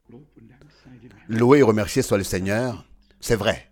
Loué et remercié soit le Seigneur. C'est vrai.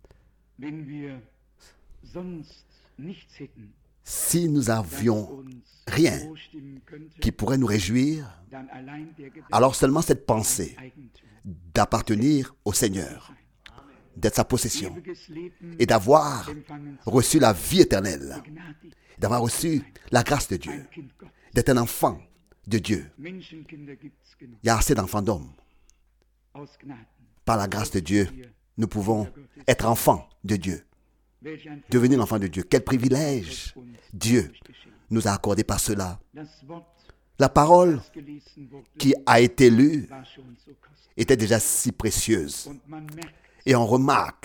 Si nous avions rien qui pourrait nous réjouir, alors seulement cette pensée d'appartenir au Seigneur, d'être sa possession et d'avoir reçu la vie éternelle, d'avoir reçu la grâce de Dieu, d'être un enfant de Dieu. Il y a assez d'enfants d'hommes. Par la grâce de Dieu, nous pouvons être enfants de Dieu, devenir l'enfant de Dieu. Quel privilège Dieu nous a accordé par cela. La parole qui a été lue était déjà si précieuse. Et on remarque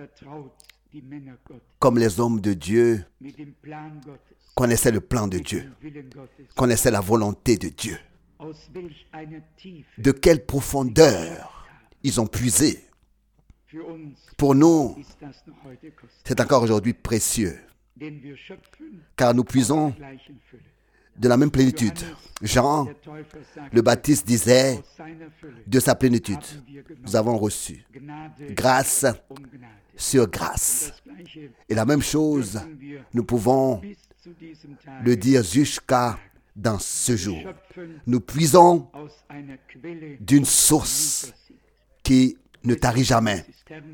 comme les hommes de Dieu connaissaient le plan de Dieu, connaissaient la volonté de Dieu. De quelle profondeur ils ont puisé. Pour nous, c'est encore aujourd'hui précieux, car nous puisons de la même plénitude. Jean, le Baptiste disait, de sa plénitude, nous avons reçu grâce sur grâce. Et la même chose, nous pouvons le dire jusqu'à dans ce jour. Nous puisons d'une source qui ne tarit jamais.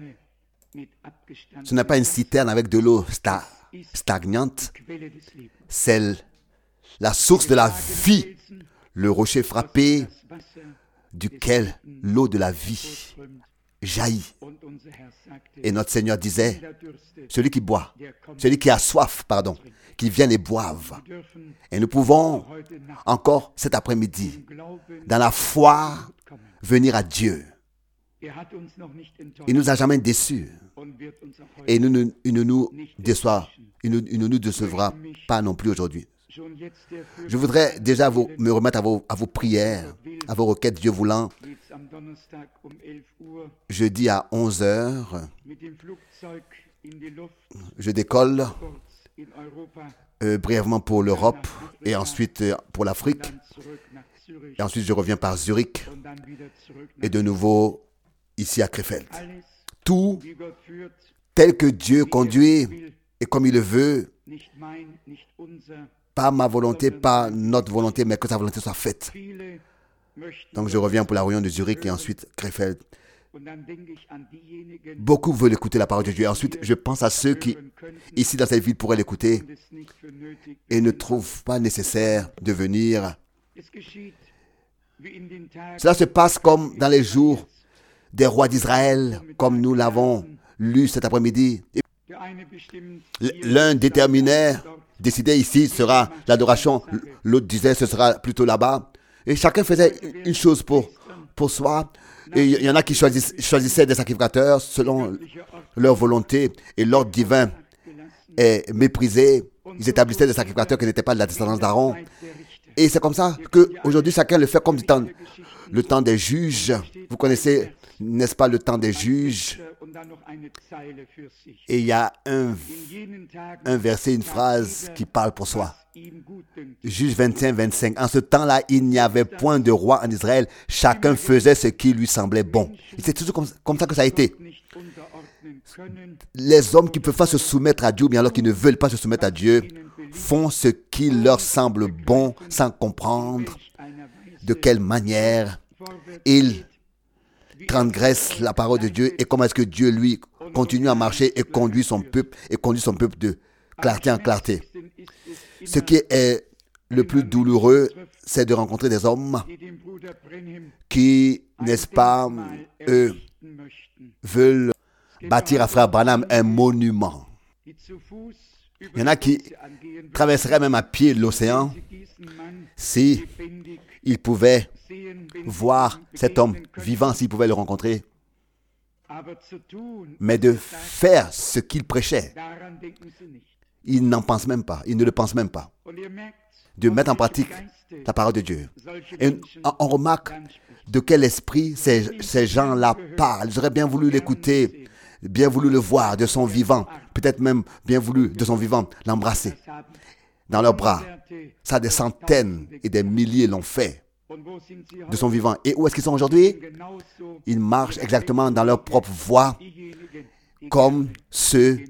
Ce n'est pas une citerne avec de l'eau stagnante, c'est la source de la vie, le rocher frappé duquel l'eau de la vie jaillit. Et notre Seigneur disait, celui qui boit, celui qui a soif, qu'il vienne et boive. Et nous pouvons encore cet après-midi, dans la foi, venir à Dieu. Il ne nous a jamais déçus. Et il ne nous décevra pas non plus aujourd'hui. Je voudrais déjà me remettre à vos prières, à vos requêtes, Dieu voulant. Jeudi à 11h, je décolle brièvement pour l'Europe et ensuite pour l'Afrique. Et ensuite, je reviens par Zurich et de nouveau ici à Krefeld. Tout tel que Dieu conduit et comme il le veut, pas ma volonté, pas notre volonté, mais que sa volonté soit faite. Donc je reviens pour la réunion de Zurich et ensuite Krefeld. Beaucoup veulent écouter la parole de Dieu. Et ensuite, je pense à ceux qui, ici dans cette ville, pourraient l'écouter et ne trouvent pas nécessaire de venir. Cela se passe comme dans les jours des rois d'Israël, comme nous l'avons lu cet après-midi. L'un décidait ici sera l'adoration, l'autre disait ce sera plutôt là-bas. Et chacun faisait une chose pour soi. Et il y en a qui choisissaient des sacrificateurs selon leur volonté et l'ordre divin est méprisé. Ils établissaient des sacrificateurs qui n'étaient pas de la descendance d'Aaron. Et c'est comme ça qu'aujourd'hui chacun le fait comme le temps des juges. Vous connaissez, n'est-ce pas, le temps des juges? Et il y a un verset, une phrase qui parle pour soi. Juge 21, 25. En ce temps-là, il n'y avait point de roi en Israël. Chacun faisait ce qui lui semblait bon. Et c'est toujours comme ça que ça a été. Les hommes qui ne peuvent pas se soumettre à Dieu, ou bien alors qui ne veulent pas se soumettre à Dieu, font ce qui leur semble bon sans comprendre de quelle manière ils transgressent la parole de Dieu et comment est-ce que Dieu, lui, continue à marcher et conduit son peuple de clarté en clarté. Ce qui est le plus douloureux, c'est de rencontrer des hommes qui, n'est-ce pas, veulent bâtir à Frère Branham un monument. Il y en a qui traverseraient même à pied l'océan si ils pouvaient voir cet homme vivant, s'ils pouvaient le rencontrer. Mais de faire ce qu'il prêchait, ils n'en pensent même pas, ils ne le pensent même pas. De mettre en pratique la parole de Dieu. Et on remarque de quel esprit ces gens-là parlent. Ils auraient bien voulu l'écouter, bien voulu le voir de son vivant, peut-être même bien voulu de son vivant l'embrasser dans leurs bras. Ça, des centaines et des milliers l'ont fait. de son vivant. Et où est-ce qu'ils sont aujourd'hui? Ils marchent exactement dans leur propre voie, comme ceux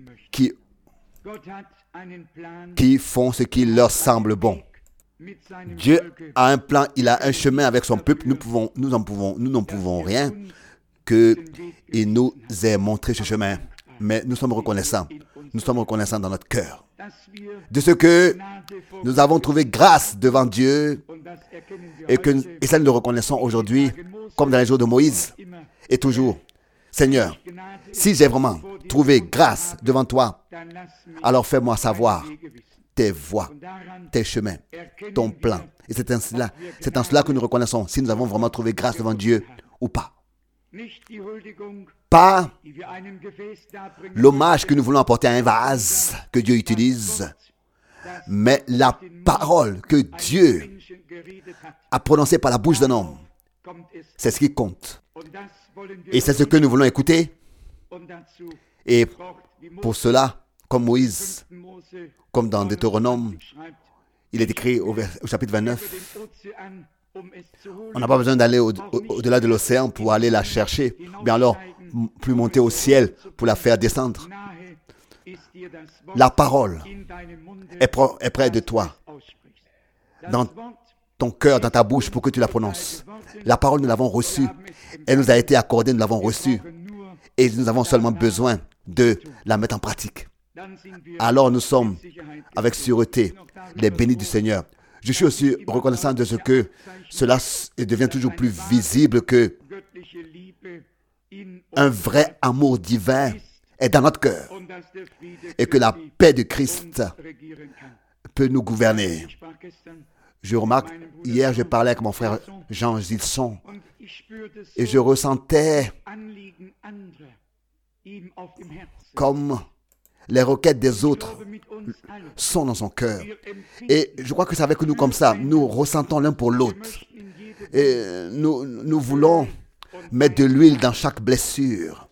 qui font ce qui leur semble bon. Dieu a un plan, il a un chemin avec son peuple. Nous n'en pouvons rien qu'il nous ait montré ce chemin. Mais nous sommes reconnaissants. Nous sommes reconnaissants dans notre cœur de ce que nous avons trouvé grâce devant Dieu et ça nous le reconnaissons aujourd'hui comme dans les jours de Moïse et toujours. Seigneur, si j'ai vraiment trouvé grâce devant toi, alors fais-moi savoir tes voies, tes chemins, ton plan. Et c'est en cela que nous reconnaissons si nous avons vraiment trouvé grâce devant Dieu ou pas. Pas l'hommage que nous voulons apporter à un vase que Dieu utilise, mais la parole que Dieu a prononcée par la bouche d'un homme. C'est ce qui compte. Et c'est ce que nous voulons écouter. Et pour cela, comme Moïse, comme dans Deutéronome, il est écrit au chapitre 29, on n'a pas besoin d'aller au-delà de l'océan pour aller la chercher, bien alors plus monter au ciel pour la faire descendre. La parole est près de toi, dans ton cœur, dans ta bouche, pour que tu la prononces. La parole, nous l'avons reçue. Elle nous a été accordée, nous l'avons reçue. Et nous avons seulement besoin de la mettre en pratique. Alors nous sommes, avec sûreté, les bénis du Seigneur. Je suis aussi reconnaissant de ce que cela devient toujours plus visible que un vrai amour divin est dans notre cœur et que la paix de Christ peut nous gouverner. Je remarque, hier je parlais avec mon frère Jean Gilson et je ressentais comme les requêtes des autres sont dans son cœur. Et je crois que c'est avec nous comme ça. Nous ressentons l'un pour l'autre. Et nous voulons mettre de l'huile dans chaque blessure.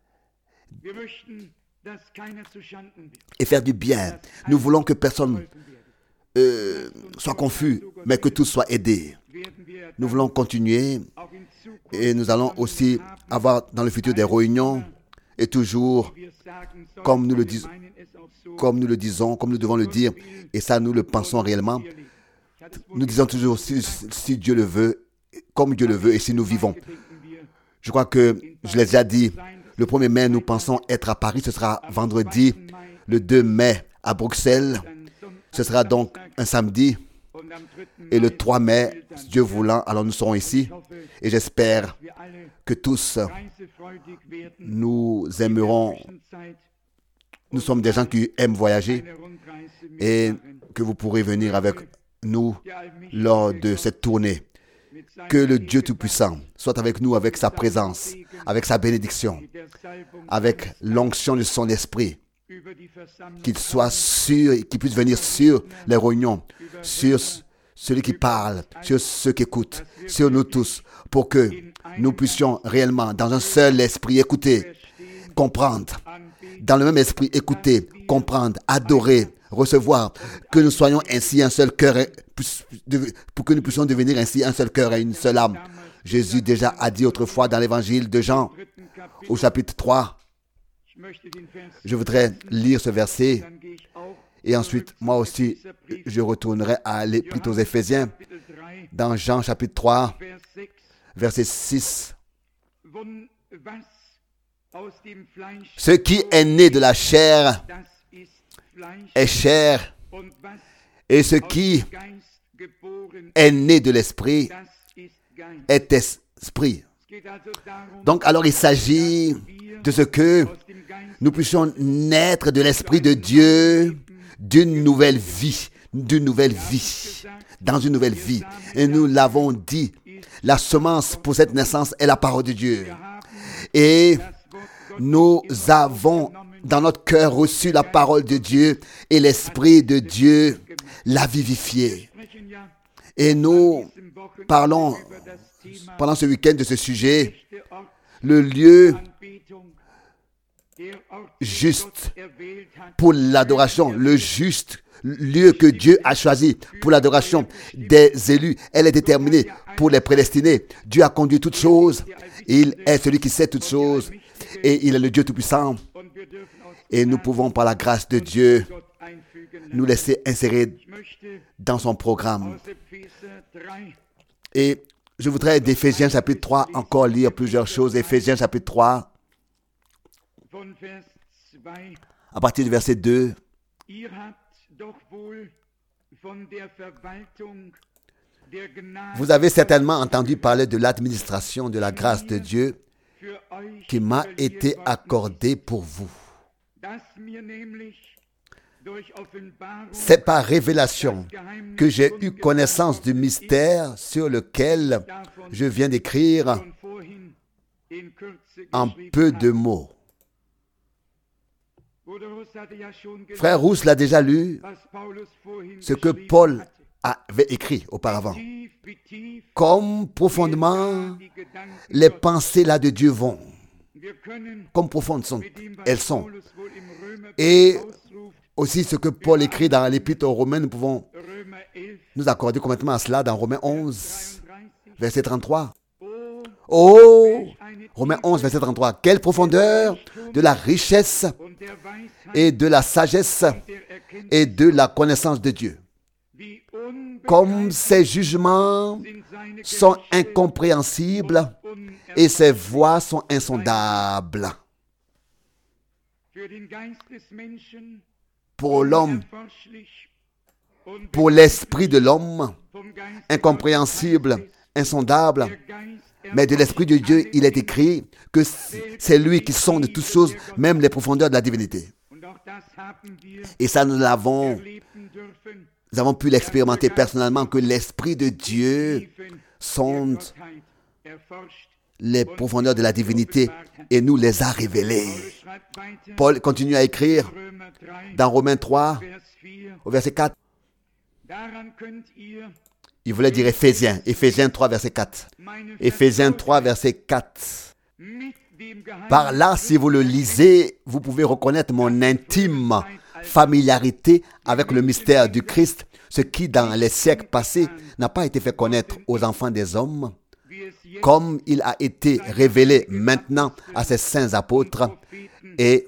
Et faire du bien. Nous voulons que personne soit confus, mais que tous soient aidés. Nous voulons continuer. Et nous allons aussi avoir dans le futur des réunions. Et toujours, comme nous le disons, comme nous devons le dire, et ça nous le pensons réellement, nous disons toujours si Dieu le veut, comme Dieu le veut, et si nous vivons. Je crois que je l'ai déjà dit, le 1er mai, nous pensons être à Paris, ce sera vendredi, le 2 mai à Bruxelles, ce sera donc un samedi, et le 3 mai, Dieu voulant, alors nous serons ici, et j'espère que tous nous aimerons, nous sommes des gens qui aiment voyager et que vous pourrez venir avec nous lors de cette tournée. Que le Dieu Tout-Puissant soit avec nous, avec sa présence, avec sa bénédiction, avec l'onction de son esprit, qu'il soit sûr, qu'il puisse venir sur les réunions, sur celui qui parle, sur ceux qui écoutent, sur nous tous, pour que nous puissions réellement, dans un seul esprit, écouter, comprendre, dans le même esprit, écouter, comprendre, adorer, recevoir, que nous soyons ainsi un seul cœur, pour que nous puissions devenir ainsi un seul cœur et une seule âme. Jésus déjà a dit autrefois dans l'évangile de Jean, au chapitre 3, je voudrais lire ce verset, et ensuite, moi aussi, je retournerai plutôt aux Éphésiens, dans Jean chapitre 3, verset 6. Ce qui est né de la chair est chair, et ce qui est né de l'esprit est esprit. Donc, alors il s'agit de ce que nous puissions naître de l'Esprit de Dieu d'une nouvelle vie, dans une nouvelle vie. Et nous l'avons dit, la semence pour cette naissance est la parole de Dieu. Et nous avons dans notre cœur reçu la parole de Dieu et l'Esprit de Dieu l'a vivifié. Et nous parlons pendant ce week-end de ce sujet, le lieu juste pour l'adoration, le lieu que Dieu a choisi pour l'adoration des élus. Elle est déterminée pour les prédestinés. Dieu a conduit toutes choses. Il est celui qui sait toutes choses. Et il est le Dieu Tout-Puissant. Et nous pouvons, par la grâce de Dieu, nous laisser insérer dans son programme. Et je voudrais d'Éphésiens chapitre 3 encore lire plusieurs choses. Éphésiens chapitre 3, à partir du verset 2. Vous avez certainement entendu parler de l'administration de la grâce de Dieu qui m'a été accordée pour vous. C'est par révélation que j'ai eu connaissance du mystère sur lequel je viens d'écrire en peu de mots. Frère Rousse l'a déjà lu, ce que Paul avait écrit auparavant. Comme profondément les pensées là de Dieu vont, comme profondes elles sont. Et aussi ce que Paul écrit dans l'Épître aux Romains, nous pouvons nous accorder complètement à cela dans Romains 11, verset 33. Oh, Romains 11, verset 33. Quelle profondeur de la richesse et de la sagesse et de la connaissance de Dieu. Comme ses jugements sont incompréhensibles et ses voies sont insondables. Pour l'homme, pour l'esprit de l'homme, incompréhensible, insondable, mais de l'Esprit de Dieu, il est écrit que c'est lui qui sonde toutes choses, même les profondeurs de la divinité. Et ça, nous avons pu l'expérimenter personnellement, que l'Esprit de Dieu sonde les profondeurs de la divinité et nous les a révélées. Paul continue à écrire dans Romains 3, au verset 4. Il voulait dire Éphésiens 3, verset 4. Éphésiens 3, verset 4. Par là, si vous le lisez, vous pouvez reconnaître mon intime familiarité avec le mystère du Christ, ce qui, dans les siècles passés, n'a pas été fait connaître aux enfants des hommes, comme il a été révélé maintenant à ses saints apôtres et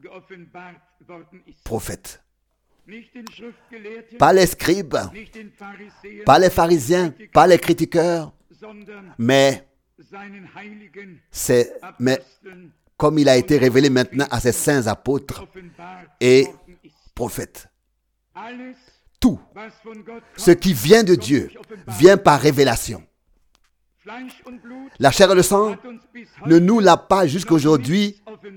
prophètes. Pas les scribes, pas les pharisiens, pas les critiqueurs, mais comme il a été révélé maintenant à ses saints apôtres et prophètes. Tout ce qui vient de Dieu vient par révélation. La chair et le sang ne nous l'a pas jusqu'à aujourd'hui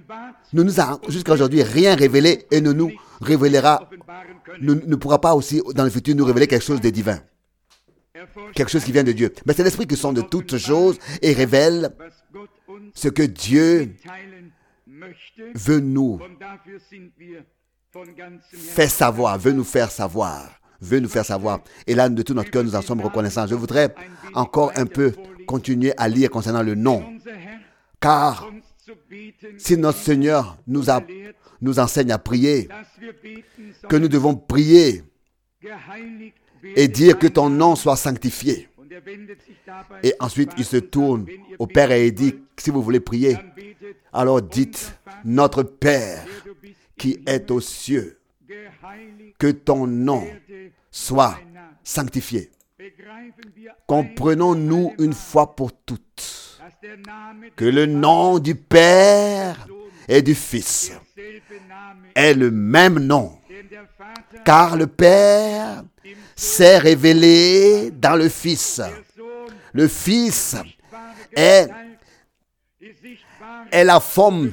rien révélé et ne nous révélera, ne pourra pas aussi dans le futur nous révéler quelque chose de divin. Quelque chose qui vient de Dieu. Mais c'est l'Esprit qui sonde de toutes choses et révèle ce que Dieu veut nous faire savoir, veut nous faire savoir. Et là, de tout notre cœur, nous en sommes reconnaissants. Je voudrais encore un peu continuer à lire concernant le nom. Car si notre Seigneur nous enseigne à prier, que nous devons prier et dire que ton nom soit sanctifié. Et ensuite, il se tourne au Père et il dit, si vous voulez prier, alors dites, notre Père qui est aux cieux, que ton nom soit sanctifié. Comprenons-nous une fois pour toutes que le nom du Père et du Fils est le même nom, car le Père s'est révélé dans le Fils. Le Fils est la forme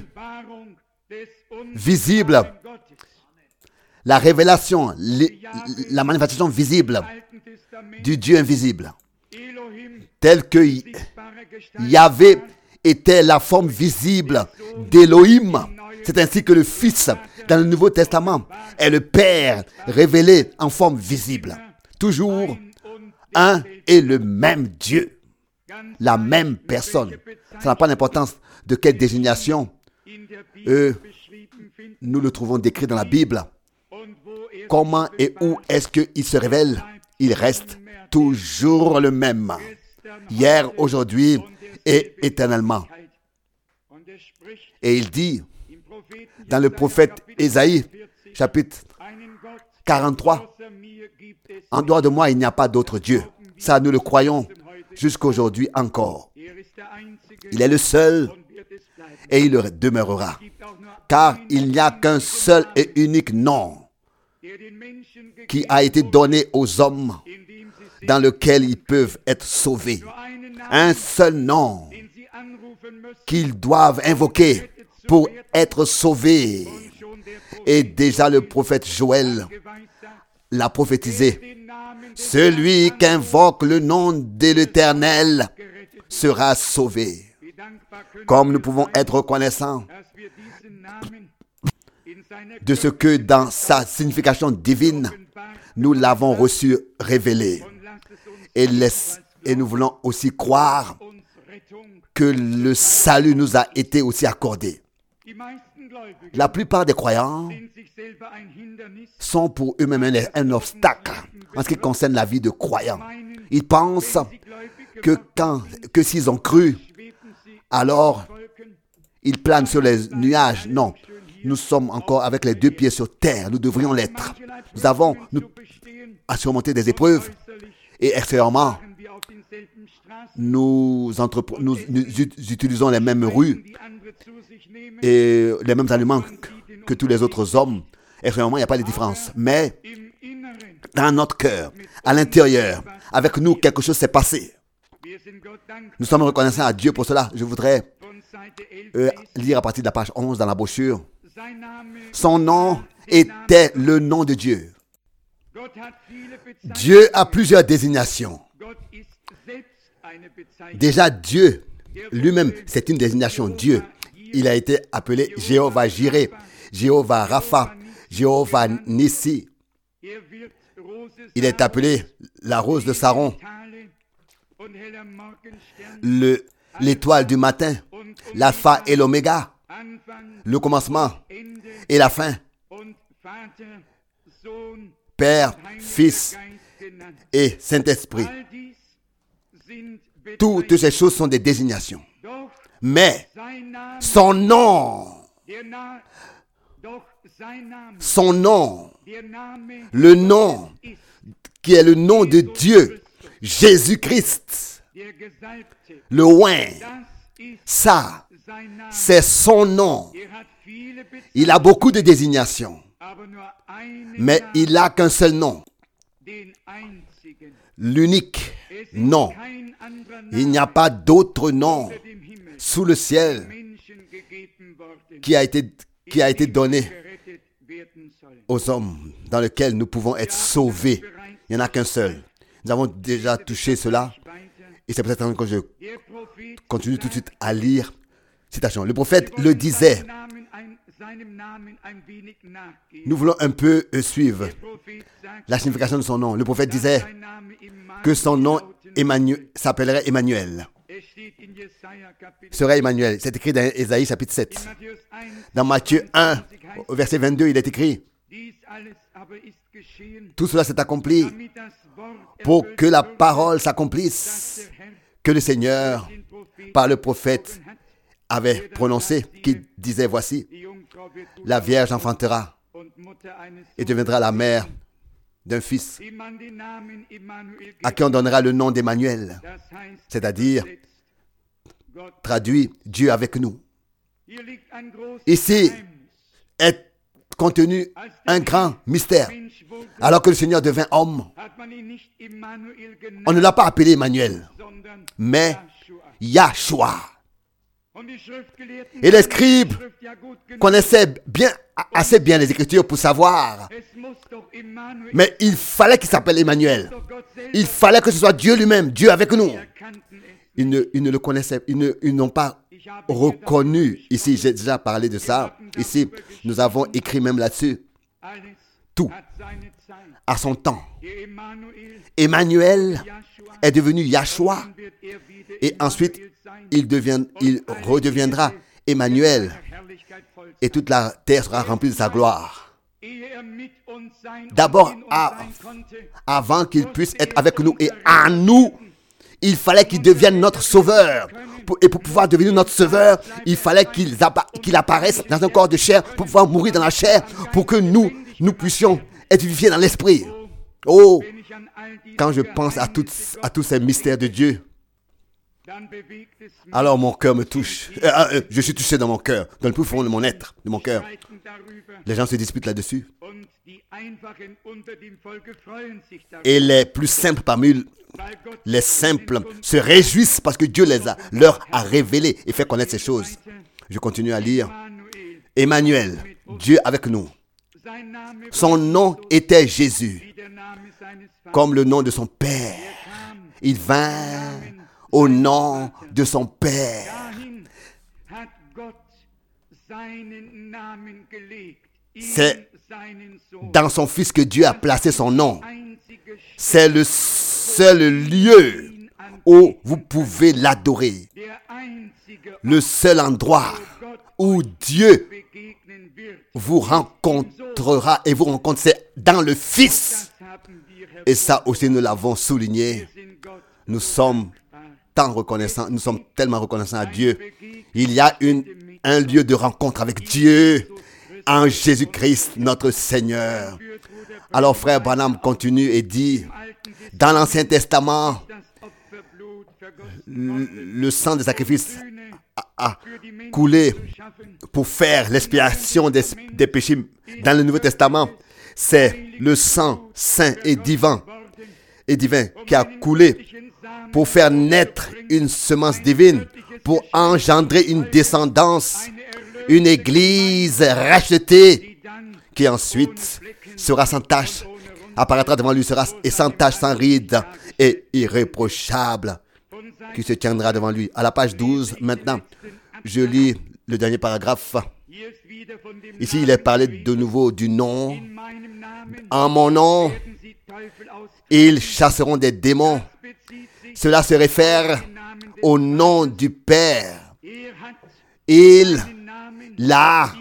visible, la révélation, la manifestation visible du Dieu invisible, tel que Yahvé était la forme visible d'Élohim. C'est ainsi que le Fils, dans le Nouveau Testament, est le Père révélé en forme visible. Toujours un et le même Dieu, la même personne. Ça n'a pas d'importance de quelle désignation nous le trouvons décrit dans la Bible. comment et où est-ce qu'il se révèle? Il reste toujours le même, hier, aujourd'hui et éternellement. Et il dit dans le prophète Ésaïe, chapitre 43, « En dehors de moi, il n'y a pas d'autre Dieu. » Ça, nous le croyons jusqu'aujourd'hui encore. Il est le seul et il le demeurera. Car il n'y a qu'un seul et unique nom qui a été donné aux hommes dans lequel ils peuvent être sauvés. Un seul nom qu'ils doivent invoquer pour être sauvés. Et déjà le prophète Joël l'a prophétisé. Celui qui invoque le nom de l'Éternel sera sauvé. Comme nous pouvons être reconnaissants de ce que dans sa signification divine, nous l'avons reçu révélé. Et nous voulons aussi croire que le salut nous a été aussi accordé. La plupart des croyants sont pour eux-mêmes un obstacle en ce qui concerne la vie de croyants. Ils pensent que s'ils ont cru, alors ils planent sur les nuages. Non, nous sommes encore avec les deux pieds sur terre. Nous devrions l'être. Nous avons à surmonter des épreuves et extérieurement, nous utilisons les mêmes rues et les mêmes aliments que tous les autres hommes. Extérieurement, il n'y a pas de différence. Mais dans notre cœur, à l'intérieur, avec nous, quelque chose s'est passé. Nous sommes reconnaissants à Dieu pour cela. Je voudrais lire à partir de la page 11 dans la brochure. Son nom était le nom de Dieu. Dieu a plusieurs désignations. Déjà, Dieu lui-même, c'est une désignation. Dieu, il a été appelé Jéhovah Jireh, Jéhovah Rapha, Jéhovah Nissi. Il est appelé la rose de Saron, l'étoile du matin, l'alpha et l'oméga, le commencement et la fin, Père, Fils et Saint-Esprit. Toutes ces choses sont des désignations. Mais son nom, le nom qui est le nom de Dieu, Jésus-Christ, le oint, ça, c'est son nom. Il a beaucoup de désignations, mais il n'a qu'un seul nom, l'unique nom. Il n'y a pas d'autre nom sous le ciel qui a été donné aux hommes dans lequel nous pouvons être sauvés. Il n'y en a qu'un seul. Nous avons déjà touché cela et c'est peut-être que je continue tout de suite à lire. Citation. Le prophète le disait. Nous voulons un peu suivre la signification de son nom. Le prophète disait que son nom s'appellerait Emmanuel. Serait Emmanuel. C'est écrit dans Ésaïe chapitre 7. Dans Matthieu 1, au verset 22, il est écrit: tout cela s'est accompli pour que la parole s'accomplisse que le Seigneur, par le prophète, avait prononcé, qui disait: voici, la Vierge enfantera et deviendra la mère d'un fils à qui on donnera le nom d'Emmanuel, c'est-à-dire, traduit, Dieu avec nous. Ici est contenu un grand mystère. Alors que le Seigneur devint homme, on ne l'a pas appelé Emmanuel, mais Yahshua. Et les scribes connaissaient assez bien les Écritures pour savoir. Mais il fallait qu'il s'appelle Emmanuel. Il fallait que ce soit Dieu lui-même, Dieu avec nous. Ils ne le connaissaient, ils n'ont pas reconnu. Ici, j'ai déjà parlé de ça. Ici, nous avons écrit même là-dessus. Tout à son temps. Emmanuel est devenu Yahshua. Et ensuite, il redeviendra Emmanuel. Et toute la terre sera remplie de sa gloire. D'abord, avant qu'il puisse être avec nous et en nous, il fallait qu'il devienne notre sauveur. Et pour pouvoir devenir notre sauveur, il fallait qu'il apparaisse dans un corps de chair, pour pouvoir mourir dans la chair, pour que nous puissions être vivifiés dans l'esprit. Oh, quand je pense à tous ces mystères de Dieu, alors mon cœur me touche. Je suis touché dans mon cœur, dans le plus fond de mon être, de mon cœur. Les gens se disputent là-dessus. Et les plus simples parmi les simples se réjouissent parce que Dieu leur a révélé et fait connaître ces choses. Je continue à lire. Emmanuel, Dieu avec nous. Son nom était Jésus, comme le nom de son Père. Il vint au nom de son Père. C'est dans son Fils que Dieu a placé son nom. C'est le seul lieu où vous pouvez l'adorer. Le seul endroit où Dieu vous rencontrera et vous rencontre, c'est dans le Fils. Et ça aussi, nous l'avons souligné. Nous sommes tellement reconnaissants à Dieu. Il y a un lieu de rencontre avec Dieu en Jésus-Christ, notre Seigneur. Alors, frère Branham continue et dit, dans l'Ancien Testament, le sang des sacrifices a coulé pour faire l'expiation des péchés. Dans le Nouveau Testament, c'est le sang saint et divin qui a coulé pour faire naître une semence divine, pour engendrer une descendance, une église rachetée qui ensuite sera sans tache, apparaîtra devant lui, sera sans tache, sans ride et irréprochable, qui se tiendra devant lui. À la page 12, maintenant, je lis le dernier paragraphe. Ici, il est parlé de nouveau du nom. En mon nom, ils chasseront des démons. Cela se réfère au nom du Père. Il a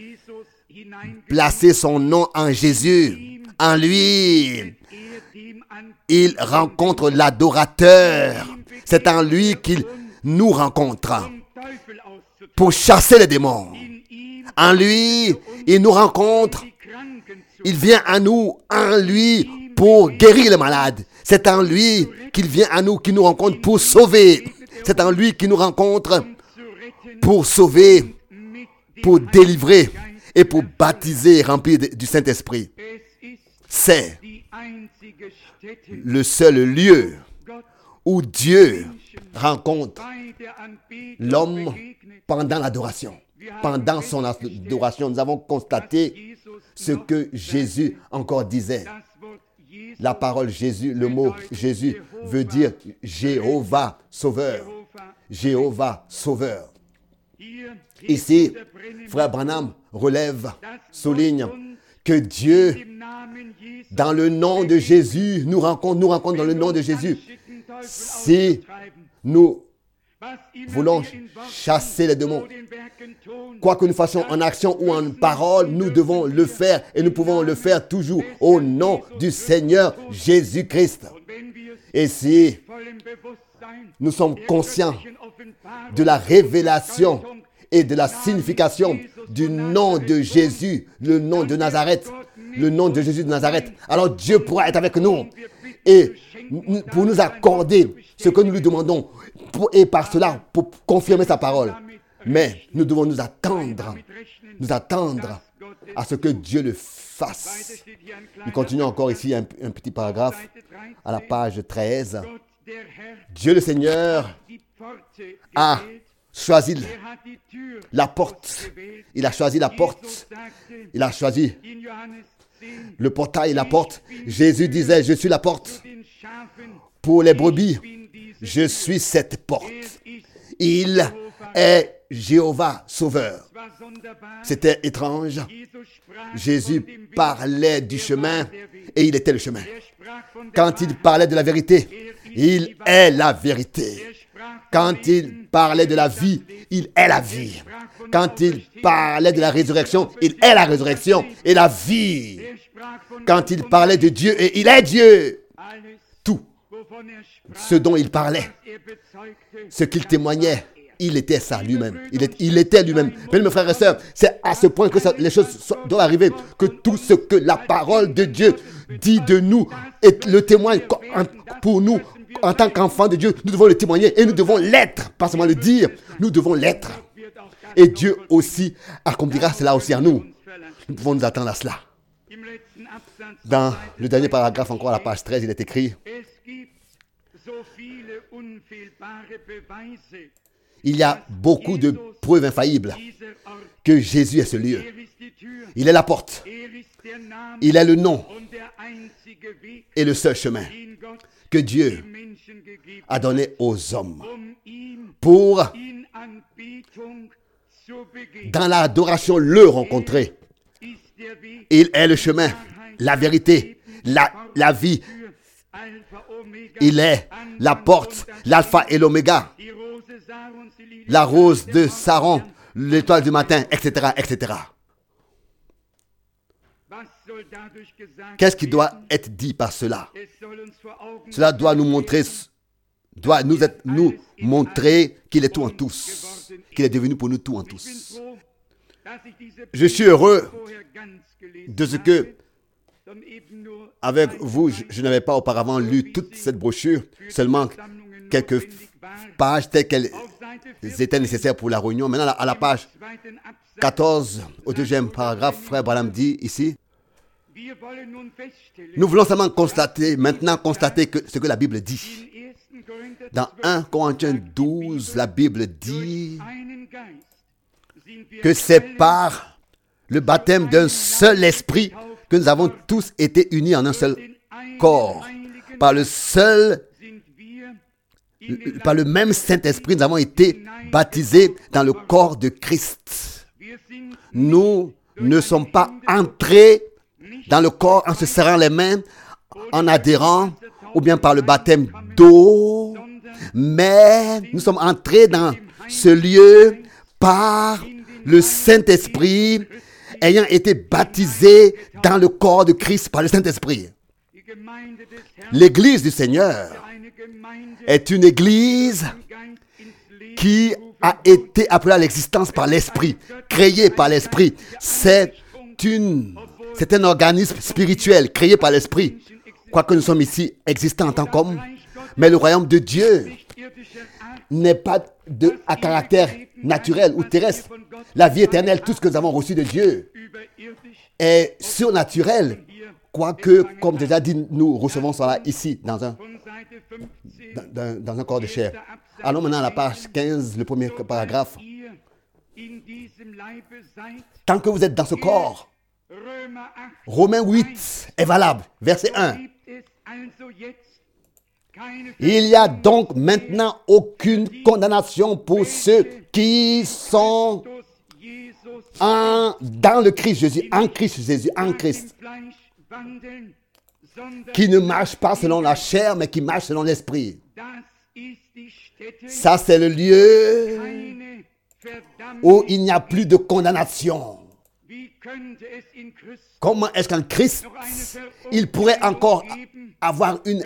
placé son nom en Jésus. En lui, il rencontre l'adorateur. C'est en lui qu'il nous rencontre pour chasser les démons. En lui, il nous rencontre. Il vient à nous, en lui, pour guérir les malades. C'est en lui qu'il vient à nous, qu'il nous rencontre pour sauver. C'est en lui qu'il nous rencontre pour sauver, pour délivrer et pour baptiser et remplir du Saint-Esprit. C'est le seul lieu où Dieu rencontre l'homme pendant l'adoration. Pendant son adoration, nous avons constaté ce que Jésus encore disait. La parole Jésus, le mot Jésus veut dire Jéhovah Sauveur. Jéhovah Sauveur. Ici, frère Branham relève, souligne que Dieu, dans le nom de Jésus, nous rencontre dans le nom de Jésus. Si nous voulons chasser les démons, quoi que nous fassions en action ou en parole, nous devons le faire et nous pouvons le faire toujours au nom du Seigneur Jésus-Christ. Et si nous sommes conscients de la révélation et de la signification du nom de Jésus, le nom de Nazareth, le nom de Jésus de Nazareth, alors Dieu pourra être avec nous et pour nous accorder ce que nous lui demandons et par cela pour confirmer sa parole. Mais nous devons nous attendre à ce que Dieu le fasse. Il continue encore ici un petit paragraphe à la page 13. Dieu le Seigneur a choisi la porte. Il a choisi la porte. Il a choisi le portail et la porte. Jésus disait, je suis la porte. Pour les brebis, je suis cette porte. Il est Jéhovah Sauveur. C'était étrange. Jésus parlait du chemin et il était le chemin. Quand il parlait de la vérité, il est la vérité. Quand il parlait de la vie, il est la vie. Quand il parlait de la résurrection, il est la résurrection et la vie. Quand il parlait de Dieu, et il est Dieu. Tout ce dont il parlait, ce qu'il témoignait, il était ça lui-même. Il était lui-même. Mais mes frères et sœurs, c'est à ce point que les choses doivent arriver, que tout ce que la parole de Dieu dit de nous est le témoin pour nous. En tant qu'enfants de Dieu, nous devons le témoigner et nous devons l'être. Pas seulement le dire, nous devons l'être. Et Dieu aussi accomplira cela aussi en nous. Nous pouvons nous attendre à cela. Dans le dernier paragraphe, encore à la page 13, il est écrit: il y a beaucoup de preuves infaillibles que Jésus est ce lieu. Il est la porte. Il est le nom et le seul chemin que Dieu a donné aux hommes pour, dans l'adoration, le rencontrer. Il est le chemin, la vérité, la vie. Il est la porte, l'alpha et l'oméga, la rose de Saron, l'étoile du matin, etc., etc. Qu'est-ce qui doit être dit par cela? Cela doit nous montrer, qu'il est tout en tous, qu'il est devenu pour nous tout en tous. Je suis heureux de ce que, avec vous, je n'avais pas auparavant lu toute cette brochure, seulement quelques pages telles qu'elles étaient nécessaires pour la réunion. Maintenant, à la page 14, au deuxième paragraphe, Frère Branham dit ici: nous voulons seulement constater ce que la Bible dit. Dans 1 Corinthiens 12, la Bible dit que c'est par le baptême d'un seul esprit que nous avons tous été unis en un seul corps. Par le même Saint-Esprit, nous avons été baptisés dans le corps de Christ. Nous ne sommes pas entrés dans le corps en se serrant les mains, en adhérant, ou bien par le baptême d'eau, mais nous sommes entrés dans ce lieu par le Saint-Esprit, ayant été baptisés dans le corps de Christ par le Saint-Esprit. L'Église du Seigneur est une Église qui a été appelée à l'existence par l'Esprit, créée par l'Esprit. C'est un organisme spirituel créé par l'Esprit. Quoique nous sommes ici existants en tant qu'hommes, mais le royaume de Dieu n'est pas à caractère naturel ou terrestre. La vie éternelle, tout ce que nous avons reçu de Dieu, est surnaturel. Quoique, comme déjà dit, nous recevons cela ici, dans un corps de chair. Allons maintenant à la page 15, le premier paragraphe. Tant que vous êtes dans ce corps, Romains 8 est valable, verset 1. Il n'y a donc maintenant aucune condamnation pour ceux qui sont dans le Christ Jésus, en Christ Jésus, en Christ, qui ne marchent pas selon la chair, mais qui marchent selon l'esprit. Ça, c'est le lieu où il n'y a plus de condamnation. Comment est-ce qu'en Christ, il pourrait encore avoir une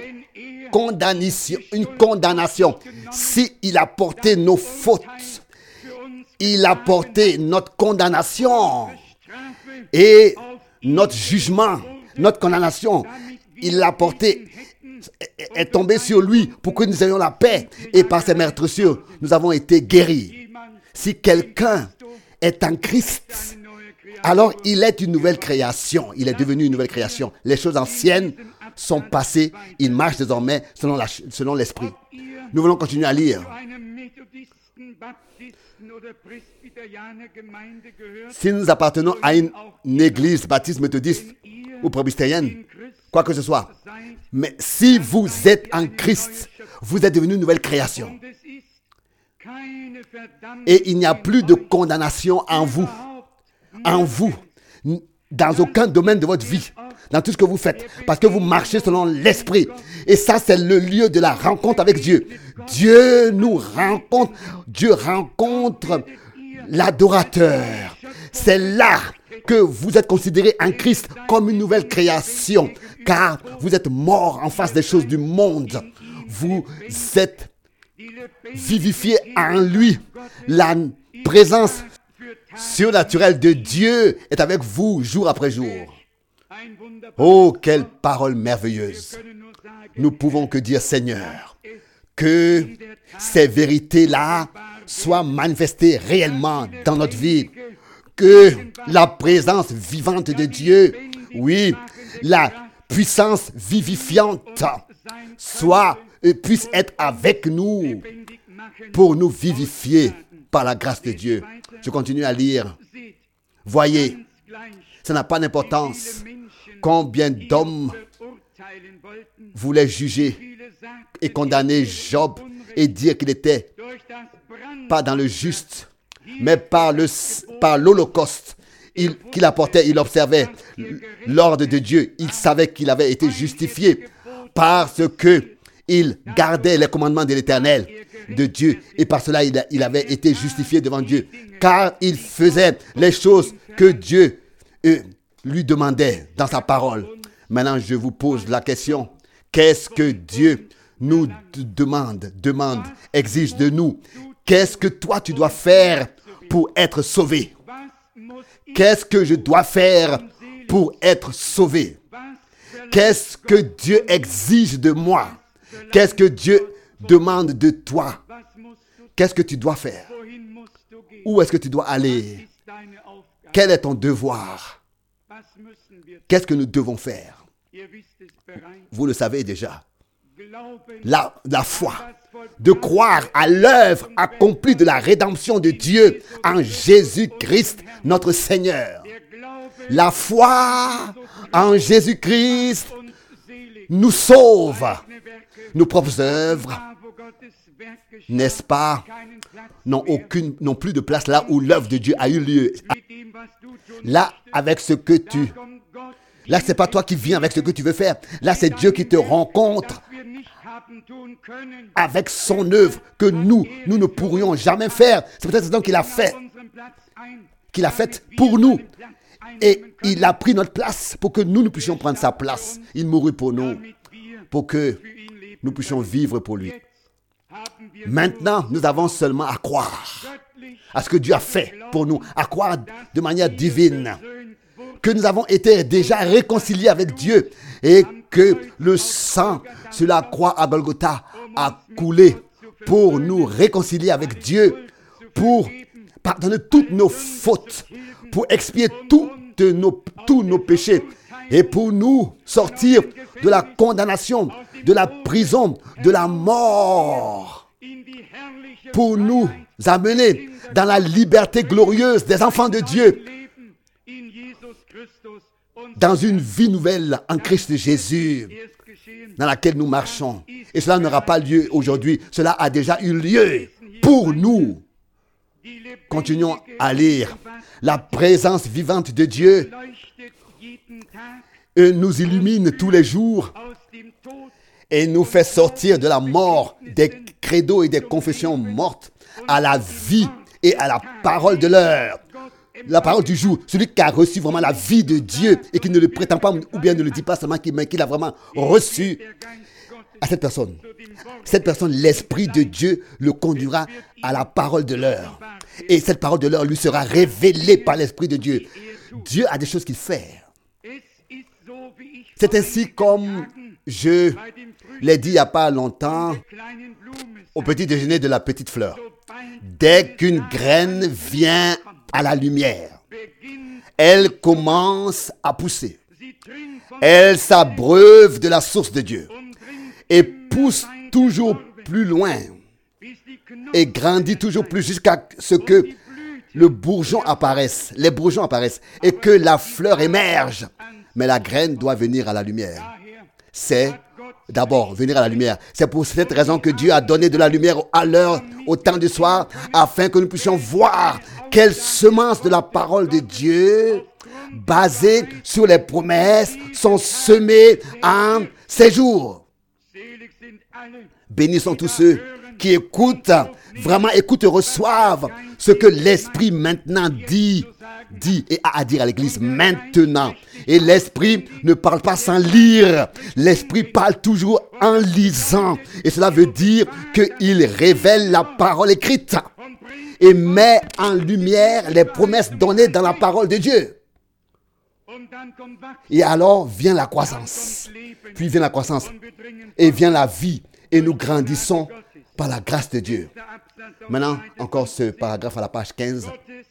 condamnation s'il a porté nos fautes? Il a porté notre condamnation et notre jugement, notre condamnation. Il l'a porté, est tombé sur lui pour que nous ayons la paix. Et par ses meurtrissures, nous avons été guéris. Si quelqu'un est en Christ, alors il est une nouvelle création. Il est devenu une nouvelle création. Les choses anciennes sont passées. Il marche désormais selon l'esprit. Nous voulons continuer à lire. Si nous appartenons à une église baptiste, méthodiste ou presbytérienne, quoi que ce soit, mais si vous êtes en Christ, vous êtes devenu une nouvelle création. Et il n'y a plus de condamnation en vous, dans aucun domaine de votre vie, dans tout ce que vous faites, parce que vous marchez selon l'Esprit. Et ça, c'est le lieu de la rencontre avec Dieu. Dieu nous rencontre, Dieu rencontre l'adorateur. C'est là que vous êtes considéré en Christ comme une nouvelle création, car vous êtes mort en face des choses du monde. Vous êtes vivifié en lui. La présence surnaturelle de Dieu est avec vous jour après jour. Oh, quelle parole merveilleuse! Nous pouvons que dire, Seigneur, que ces vérités-là soient manifestées réellement dans notre vie. Que la présence vivante de Dieu, oui, la puissance vivifiante puisse être avec nous pour nous vivifier par la grâce de Dieu. Je continue à lire. Voyez, ça n'a pas d'importance combien d'hommes voulaient juger et condamner Job et dire qu'il n'était pas dans le juste, mais par l'Holocauste qu'il apportait, il observait l'ordre de Dieu. Il savait qu'il avait été justifié parce qu'il gardait les commandements de l'Éternel, de Dieu. Et par cela, il avait été justifié devant Dieu. Car il faisait les choses que Dieu lui demandait dans sa parole. Maintenant, je vous pose la question. Qu'est-ce que Dieu nous demande, exige de nous? Qu'est-ce que toi, tu dois faire pour être sauvé? Qu'est-ce que je dois faire pour être sauvé? Qu'est-ce que Dieu exige de moi? Qu'est-ce que Dieu demande de toi? Qu'est-ce que tu dois faire? Où est-ce que tu dois aller? Quel est ton devoir? Qu'est-ce que nous devons faire? Vous le savez déjà. La foi, de croire à l'œuvre accomplie de la rédemption de Dieu en Jésus-Christ, notre Seigneur. La foi en Jésus-Christ nous sauve. Nos propres œuvres, n'est-ce pas, n'ont plus de place là où l'œuvre de Dieu a eu lieu. Là, avec ce que là, c'est pas toi qui viens avec ce que tu veux faire. Là, c'est Dieu qui te rencontre avec son œuvre que nous ne pourrions jamais faire. C'est peut-être ce qu'il a fait, pour nous. Et il a pris notre place pour que nous puissions prendre sa place. Il mourut pour nous, pour que nous puissions vivre pour lui. Maintenant, nous avons seulement à croire à ce que Dieu a fait pour nous, à croire de manière divine que nous avons été déjà réconciliés avec Dieu et que le sang sur la croix à Golgotha a coulé pour nous réconcilier avec Dieu, pour pardonner toutes nos fautes, pour expier tous nos péchés et pour nous sortir de la condamnation, de la prison, de la mort, pour nous amener dans la liberté glorieuse des enfants de Dieu, dans une vie nouvelle en Christ Jésus, dans laquelle nous marchons. Et cela n'aura pas lieu aujourd'hui, cela a déjà eu lieu pour nous. Continuons à lire. La présence vivante de Dieu nous illumine tous les jours et nous fait sortir de la mort, des credos et des confessions mortes à la vie et à la parole de l'heure. La parole du jour, celui qui a reçu vraiment la vie de Dieu et qui ne le prétend pas ou bien ne le dit pas seulement, mais qu'il a vraiment reçu. À cette personne, l'Esprit de Dieu le conduira à la parole de l'heure. Et cette parole de l'heure lui sera révélée par l'Esprit de Dieu. Dieu a des choses qu'il fait. C'est ainsi comme je l'ai dit il n'y a pas longtemps au petit déjeuner de la petite fleur. Dès qu'une graine vient à la lumière, elle commence à pousser. Elle s'abreuve de la source de Dieu et pousse toujours plus loin et grandit toujours plus jusqu'à ce que le bourgeon apparaisse, les bourgeons apparaissent et que la fleur émerge. Mais la graine doit venir à la lumière. C'est d'abord venir à la lumière. C'est pour cette raison que Dieu a donné de la lumière à l'heure, au temps du soir, afin que nous puissions voir quelle semence de la parole de Dieu basés sur les promesses, sont semés en ces jours. Bénis sont tous ceux qui écoutent, vraiment écoutent et reçoivent ce que l'Esprit maintenant dit et a à dire à l'Église maintenant. Et l'Esprit ne parle pas sans lire. L'Esprit parle toujours en lisant. Et cela veut dire qu'il révèle la parole écrite et met en lumière les promesses données dans la parole de Dieu. Et alors vient la croissance. Puis vient la croissance. Et vient la vie. Et nous grandissons par la grâce de Dieu. Maintenant, encore ce paragraphe à la page 15.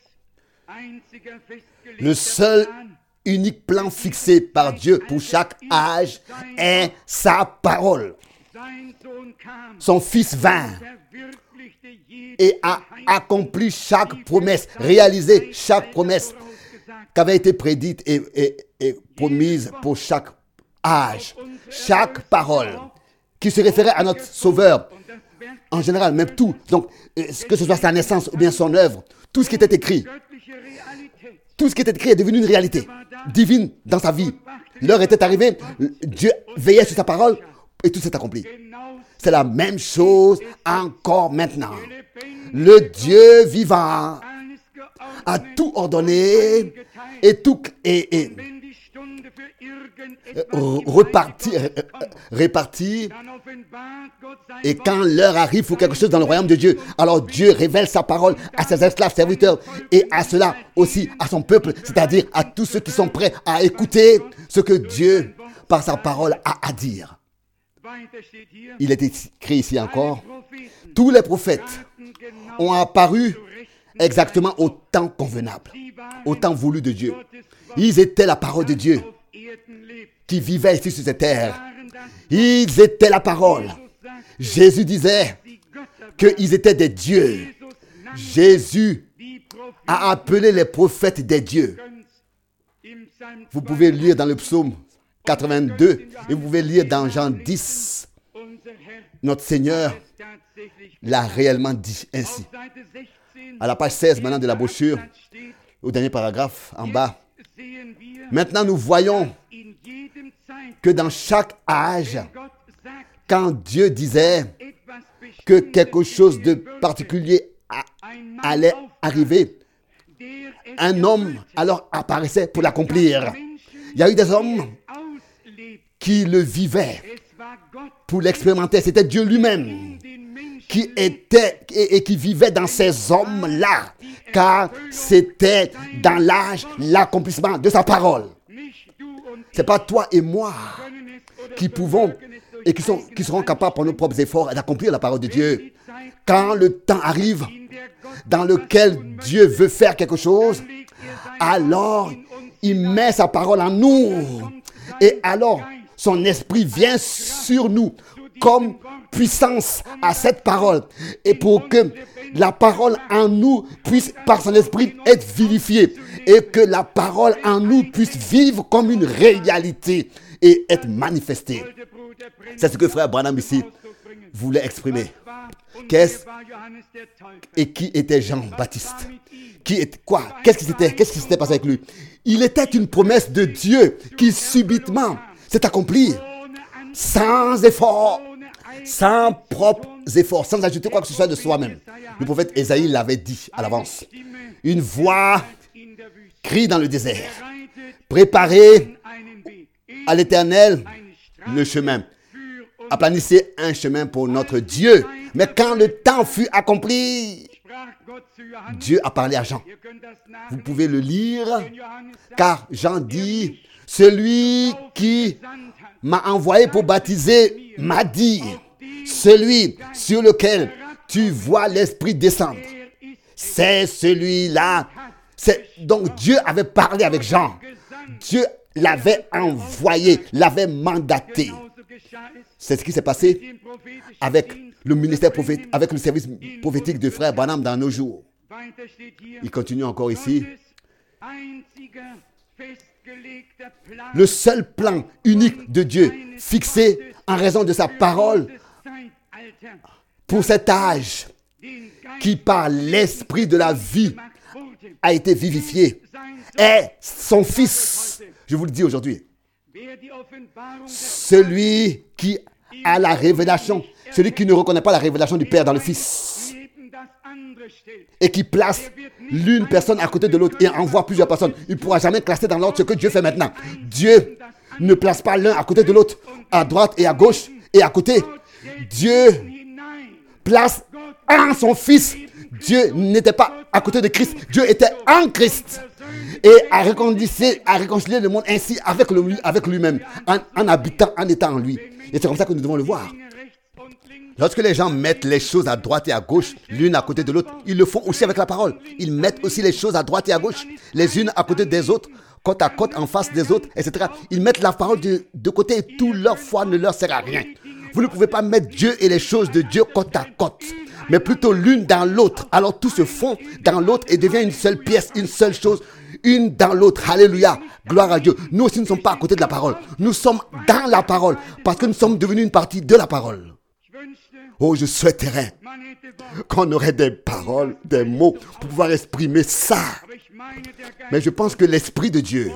Le seul unique plan fixé par Dieu pour chaque âge est sa parole. Son Fils vint et a accompli chaque promesse, réalisé chaque promesse qui avait été prédite et promise pour chaque âge. Chaque parole qui se référait à notre Sauveur, en général, même tout. Donc, que ce soit sa naissance ou bien son œuvre, tout ce qui était écrit, est devenu une réalité divine dans sa vie. L'heure était arrivée, Dieu veillait sur sa parole et tout s'est accompli. C'est la même chose encore maintenant. Le Dieu vivant a tout ordonné et tout réparti. Et quand l'heure arrive pour quelque chose dans le royaume de Dieu, alors Dieu révèle sa parole à ses esclaves serviteurs et à cela aussi à son peuple, c'est-à-dire à tous ceux qui sont prêts à écouter ce que Dieu, par sa parole, a à dire. Il est écrit ici encore, tous les prophètes ont apparu exactement au temps convenable, au temps voulu de Dieu. Ils étaient la parole de Dieu qui vivait ici sur cette terre. Ils étaient la parole. Jésus disait qu'ils étaient des dieux. Jésus a appelé les prophètes des dieux. Vous pouvez lire dans le psaume 82 et vous pouvez lire dans Jean 10. Notre Seigneur l'a réellement dit ainsi. À la page 16 maintenant de la brochure, au dernier paragraphe en bas. Maintenant nous voyons que dans chaque âge, quand Dieu disait que quelque chose de particulier allait arriver, un homme alors apparaissait pour l'accomplir. Il y a eu des hommes qui le vivaient pour l'expérimenter. C'était Dieu lui-même qui était et qui vivait dans ces hommes-là, car c'était dans l'âge l'accomplissement de sa parole. Ce n'est pas toi et moi qui pouvons et qui seront capables par nos propres efforts d'accomplir la parole de Dieu. Quand le temps arrive dans lequel Dieu veut faire quelque chose, alors il met sa parole en nous. Et alors son esprit vient sur nous comme puissance à cette parole. Et pour que la parole en nous puisse par son esprit être vivifiée. Et que la parole en nous puisse vivre comme une réalité et être manifestée. C'est ce que frère Branham ici voulait exprimer. Et qui était Jean-Baptiste? Qu'est-ce qui s'était passé avec lui? Il était une promesse de Dieu qui subitement s'est accomplie sans effort, sans propres efforts, sans ajouter quoi que ce soit de soi-même. Le prophète Ésaïe l'avait dit à l'avance. Une voix crie dans le désert. Préparez à l'Éternel le chemin. Aplanissez un chemin pour notre Dieu. Mais quand le temps fut accompli, Dieu a parlé à Jean. Vous pouvez le lire, car Jean dit, celui qui m'a envoyé pour baptiser m'a dit, celui sur lequel tu vois l'Esprit descendre, c'est celui-là. Donc Dieu avait parlé avec Jean. Dieu l'avait envoyé, l'avait mandaté. C'est ce qui s'est passé avec le ministère prophétique, avec le service prophétique de frère Branham dans nos jours. Il continue encore ici. Le seul plan unique de Dieu, fixé en raison de sa parole pour cet âge qui par l'esprit de la vie a été vivifié, est son Fils. Je vous le dis aujourd'hui. Celui qui a la révélation, celui qui ne reconnaît pas la révélation du Père dans le Fils et qui place l'une personne à côté de l'autre et envoie plusieurs personnes, il ne pourra jamais classer dans l'ordre ce que Dieu fait maintenant. Dieu ne place pas l'un à côté de l'autre, à droite et à gauche et à côté. Dieu place en son Fils. Dieu n'était pas à côté de Christ, Dieu était en Christ et a réconcilié le monde ainsi avec lui-même, en habitant, en étant en lui. Et c'est comme ça que nous devons le voir. Lorsque les gens mettent les choses à droite et à gauche, l'une à côté de l'autre, ils le font aussi avec la parole. Ils mettent aussi les choses à droite et à gauche, les unes à côté des autres, côte à côte, en face des autres, etc. Ils mettent la parole de côté et toute leur foi ne leur sert à rien. Vous ne pouvez pas mettre Dieu et les choses de Dieu côte à côte, mais plutôt l'une dans l'autre. Alors tout se fond dans l'autre et devient une seule pièce, une seule chose, une dans l'autre. Alléluia, gloire à Dieu. Nous aussi ne sommes pas à côté de la parole. Nous sommes dans la parole parce que nous sommes devenus une partie de la parole. Oh, je souhaiterais qu'on aurait des paroles, des mots pour pouvoir exprimer ça. Mais je pense que l'Esprit de Dieu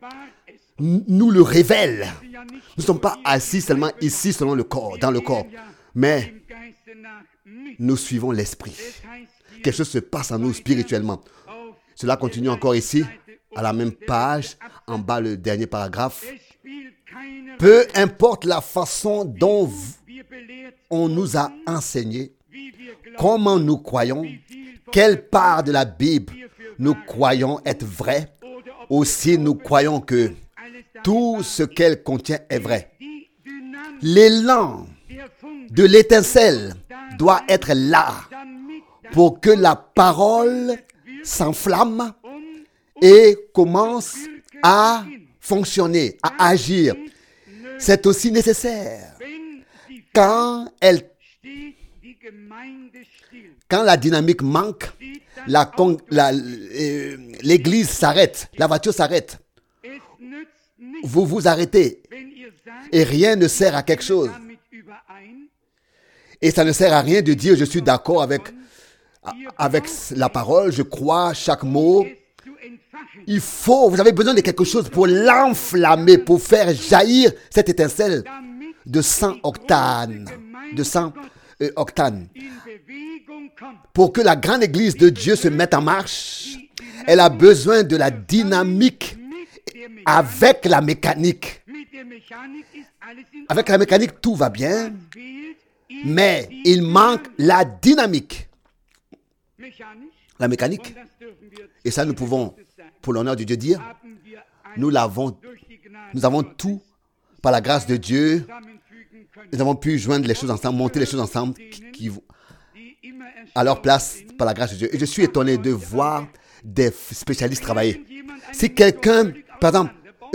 nous le révèle. Nous ne sommes pas assis seulement ici, selon le corps, dans le corps, mais nous suivons l'Esprit. Quelque chose se passe en nous spirituellement. Cela continue encore ici, à la même page, en bas le dernier paragraphe. Peu importe la façon dont on nous a enseigné, comment nous croyons, quelle part de la Bible nous croyons être vraie, aussi nous croyons que tout ce qu'elle contient est vrai. L'élan de l'étincelle doit être là pour que la parole s'enflamme et commence à fonctionner, à agir. C'est aussi nécessaire. Quand la dynamique manque, l'église s'arrête, la voiture s'arrête. Vous vous arrêtez et rien ne sert à quelque chose. Et ça ne sert à rien de dire je suis d'accord avec la parole, je crois chaque mot. Vous avez besoin de quelque chose pour l'enflammer, pour faire jaillir cette étincelle de 100 octanes. Pour que la grande église de Dieu se mette en marche, elle a besoin de la dynamique avec la mécanique. Avec la mécanique, tout va bien, mais il manque la dynamique. La mécanique, et ça nous pouvons, pour l'honneur de Dieu, dire, nous avons tout, par la grâce de Dieu, nous avons pu joindre les choses ensemble, monter les choses ensemble à leur place par la grâce de Dieu. Et je suis étonné de voir des spécialistes travailler. Si quelqu'un, par exemple,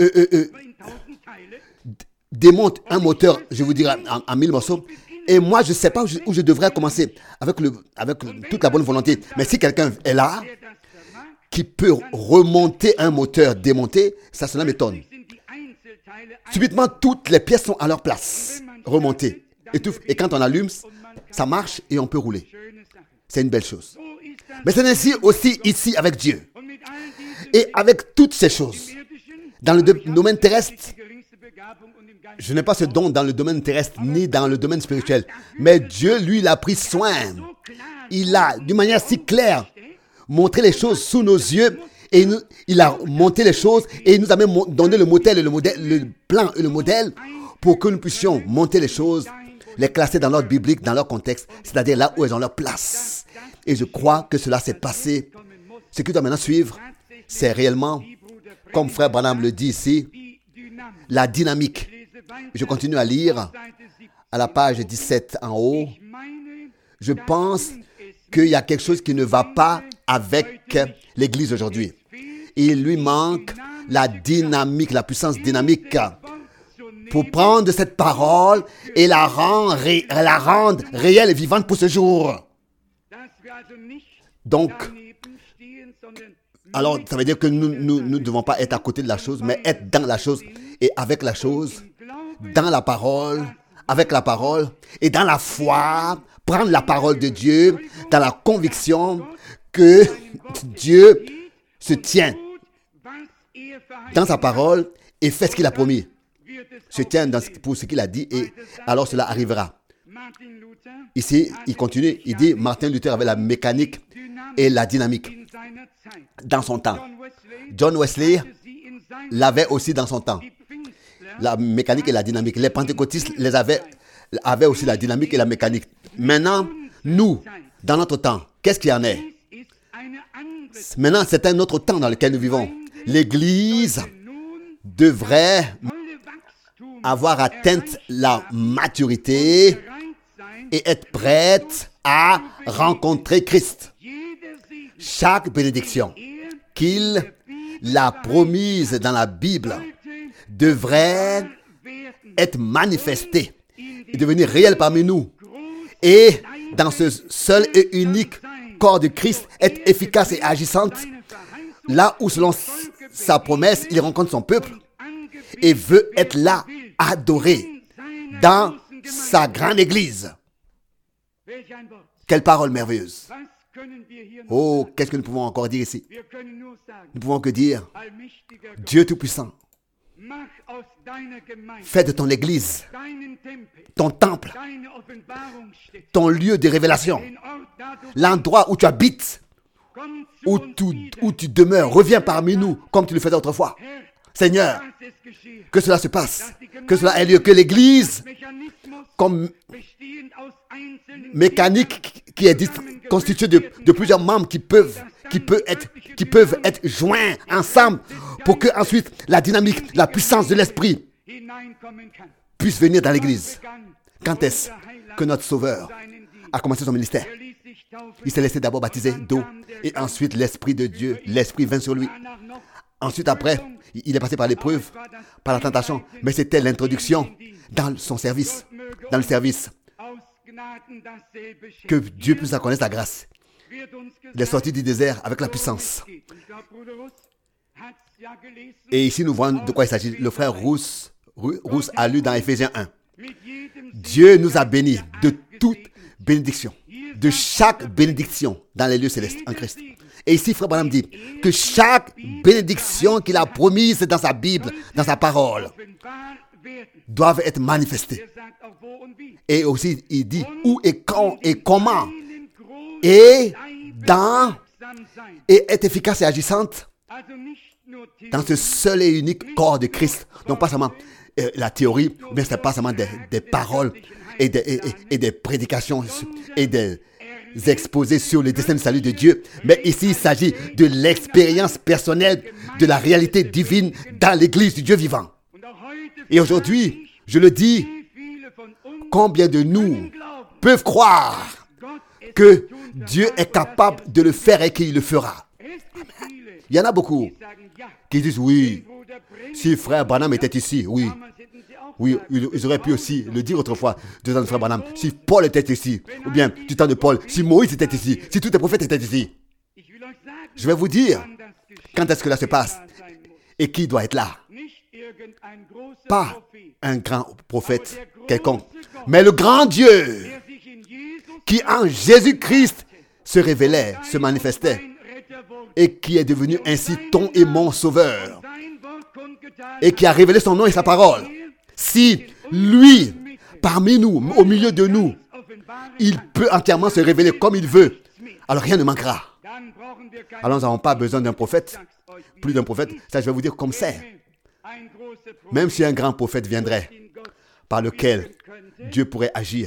démonte un moteur, je vous dirais, en 1000 morceaux, et moi, je ne sais pas où je devrais commencer avec toute la bonne volonté. Mais si quelqu'un est là, qui peut remonter un moteur démonté, cela m'étonne. Subitement, toutes les pièces sont à leur place, remontées. Et quand on allume, ça marche et on peut rouler. C'est une belle chose. Mais c'est ainsi aussi ici avec Dieu. Et avec toutes ces choses. Dans le domaine terrestre, je n'ai pas ce don dans le domaine terrestre ni dans le domaine spirituel. Mais Dieu, lui, il a pris soin. Il a, d'une manière si claire, montré les choses sous nos yeux. Et il a monté les choses et il nous a même donné le plan et le modèle pour que nous puissions monter les choses, les classer dans l'ordre biblique, dans leur contexte, c'est-à-dire là où elles ont leur place. Et je crois que cela s'est passé. Ce qui doit maintenant suivre, c'est réellement, comme Frère Branham le dit ici, la dynamique. Je continue à lire à la page 17 en haut. Je pense qu'il y a quelque chose qui ne va pas avec l'Église aujourd'hui. Il lui manque la dynamique, la puissance dynamique pour prendre cette parole et la rendre réelle et vivante pour ce jour. Donc, alors, ça veut dire que nous ne devons pas être à côté de la chose, mais être dans la chose et avec la chose, dans la parole, avec la parole et dans la foi, prendre la parole de Dieu, dans la conviction que Dieu se tient dans sa parole et fait ce qu'il a promis. Se tient pour ce qu'il a dit et alors cela arrivera. Ici, il continue, il dit, Martin Luther avait la mécanique et la dynamique dans son temps. John Wesley l'avait aussi dans son temps. La mécanique et la dynamique. Les pentecôtistes avaient aussi la dynamique et la mécanique. Maintenant, nous, dans notre temps, qu'est-ce qu'il y en est? Maintenant, c'est un autre temps dans lequel nous vivons. L'Église devrait avoir atteint la maturité et être prête à rencontrer Christ. Chaque bénédiction qu'il a promise dans la Bible devrait être manifestée et devenir réelle parmi nous. Et dans ce seul et unique corps de Christ, être efficace et agissante, là où selon sa promesse, il rencontre son peuple et veut être là, adoré, dans sa grande église. Quelle parole merveilleuse! Oh, qu'est-ce que nous pouvons encore dire ici? Nous pouvons que dire, Dieu Tout-Puissant, fais de ton église, ton temple, ton lieu de révélation, l'endroit où tu habites, où tu demeures. Reviens parmi nous comme tu le faisais autrefois. Seigneur, que cela se passe, que cela ait lieu, que l'église, comme mécanique qui est constituée de plusieurs membres qui peuvent être joints ensemble pour que ensuite la dynamique, la puissance de l'esprit puisse venir dans l'église. Quand est-ce que notre Sauveur a commencé son ministère? Il s'est laissé d'abord baptiser d'eau et ensuite l'Esprit de Dieu, l'Esprit vint sur lui. Ensuite, après, il est passé par l'épreuve, par la tentation, mais c'était l'introduction dans son service, dans le service. Que Dieu puisse connaître la grâce. Il est sorti du désert avec la puissance. Et ici, nous voyons de quoi il s'agit. Le frère Rousse a lu dans Éphésiens 1. Dieu nous a bénis de toute bénédiction, de chaque bénédiction dans les lieux célestes en Christ. Et ici, frère Branham dit que chaque bénédiction qu'il a promise dans sa Bible, dans sa parole, doivent être manifestées. Et aussi, il dit où et quand et comment. Et être efficace et agissante dans ce seul et unique corps de Christ. Donc pas seulement la théorie, mais ce n'est pas seulement des paroles et des prédications et des exposés sur le dessein du salut de Dieu. Mais ici, il s'agit de l'expérience personnelle de la réalité divine dans l'église du Dieu vivant. Et aujourd'hui, je le dis, combien de nous peuvent croire que Dieu est capable de le faire et qu'il le fera? Il y en a beaucoup qui disent oui, si frère Branham était ici, oui, ils auraient pu aussi le dire autrefois, du temps de frère Branham, si Paul était ici, ou bien du temps de Paul, si Moïse était ici, si tous les prophètes étaient ici. Je vais vous dire quand est-ce que là se passe et qui doit être là. Pas un grand prophète quelconque, mais le grand Dieu qui en Jésus-Christ se révélait, se manifestait et qui est devenu ainsi ton et mon sauveur et qui a révélé son nom et sa parole. Si lui, parmi nous, au milieu de nous, il peut entièrement se révéler comme il veut, alors rien ne manquera. Alors nous n'avons pas besoin d'un prophète, plus d'un prophète. Ça, je vais vous dire comme c'est. Même si un grand prophète viendrait, par lequel Dieu pourrait agir,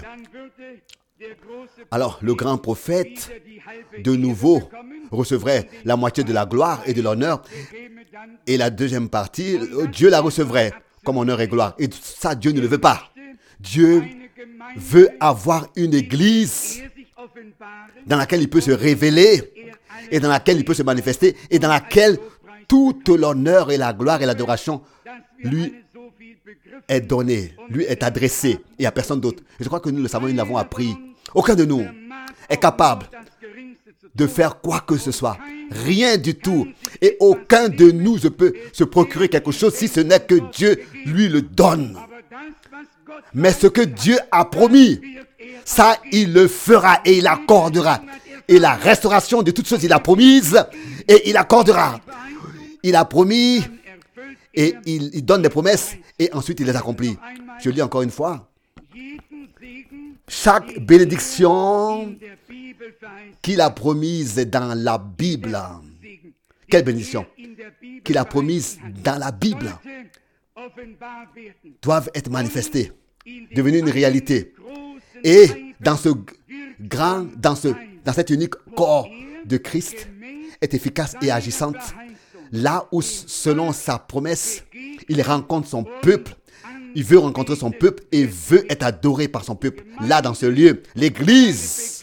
alors le grand prophète, de nouveau, recevrait la moitié de la gloire et de l'honneur, et la deuxième partie, Dieu la recevrait comme honneur et gloire. Et ça, Dieu ne le veut pas. Dieu veut avoir une église dans laquelle il peut se révéler, et dans laquelle il peut se manifester, et dans laquelle toute l'honneur et la gloire et l'adoration lui est donnée, lui est adressée, et à personne d'autre. Et je crois que nous le savons, nous l'avons appris. Aucun de nous est capable de faire quoi que ce soit. Rien du tout. Et aucun de nous ne peut se procurer quelque chose si ce n'est que Dieu lui le donne. Mais ce que Dieu a promis, ça, il le fera et il accordera. Et la restauration de toutes choses, il a promise et il accordera. Il a promis Et il donne des promesses et ensuite il les accomplit. Je lis encore une fois. Chaque bénédiction qu'il a promise dans la Bible. Quelle bénédiction qu'il a promise dans la Bible doivent être manifestées, devenir une réalité. Et dans cet unique corps de Christ est efficace et agissante. Là où, selon sa promesse, il rencontre son peuple, il veut rencontrer son peuple et veut être adoré par son peuple. Là, dans ce lieu, l'Église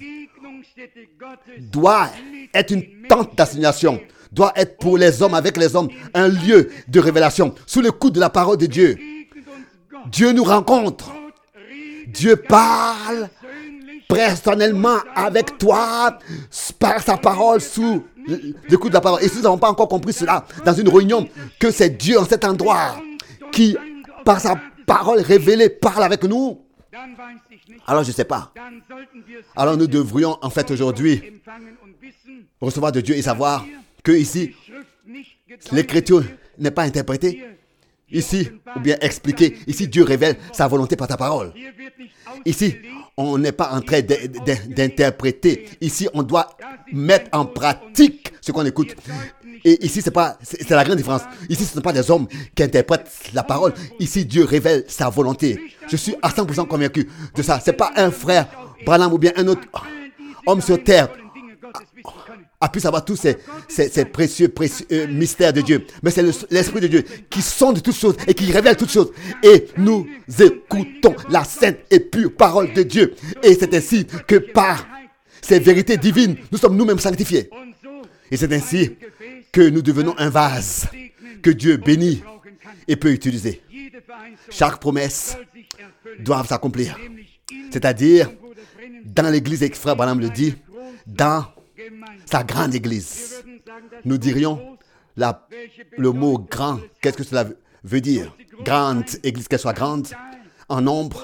doit être une tente d'assignation, doit être pour les hommes, avec les hommes, un lieu de révélation, sous le coup de la parole de Dieu. Dieu nous rencontre. Dieu parle personnellement avec toi par sa parole, sous le coup de la parole. Et si nous n'avons pas encore compris cela dans une réunion, que c'est Dieu en cet endroit qui, par sa parole révélée, parle avec nous, alors je ne sais pas. Alors nous devrions en fait aujourd'hui recevoir de Dieu et savoir que ici, l'écriture n'est pas interprétée ici, ou bien expliquée. Ici, Dieu révèle sa volonté par ta parole. Ici, on n'est pas en train d'interpréter. Ici, on doit mettre en pratique ce qu'on écoute. Et ici, c'est la grande différence. Ici, ce ne sont pas des hommes qui interprètent la parole. Ici, Dieu révèle sa volonté. Je suis à 100% convaincu de ça. Ce n'est pas un frère Branham ou bien un autre homme sur terre a pu savoir tous ces précieux mystères de Dieu. Mais c'est l'Esprit de Dieu qui sonde toutes choses et qui révèle toutes choses. Et nous écoutons la sainte et pure parole de Dieu. Et c'est ainsi que par ces vérités divines, nous sommes nous-mêmes sanctifiés. Et c'est ainsi que nous devenons un vase que Dieu bénit et peut utiliser. Chaque promesse doit s'accomplir. C'est-à-dire, dans l'église, et frère Branham le dit, dans sa grande église. Nous dirions le mot grand. Qu'est-ce que cela veut dire? Grande église, qu'elle soit grande, en nombre.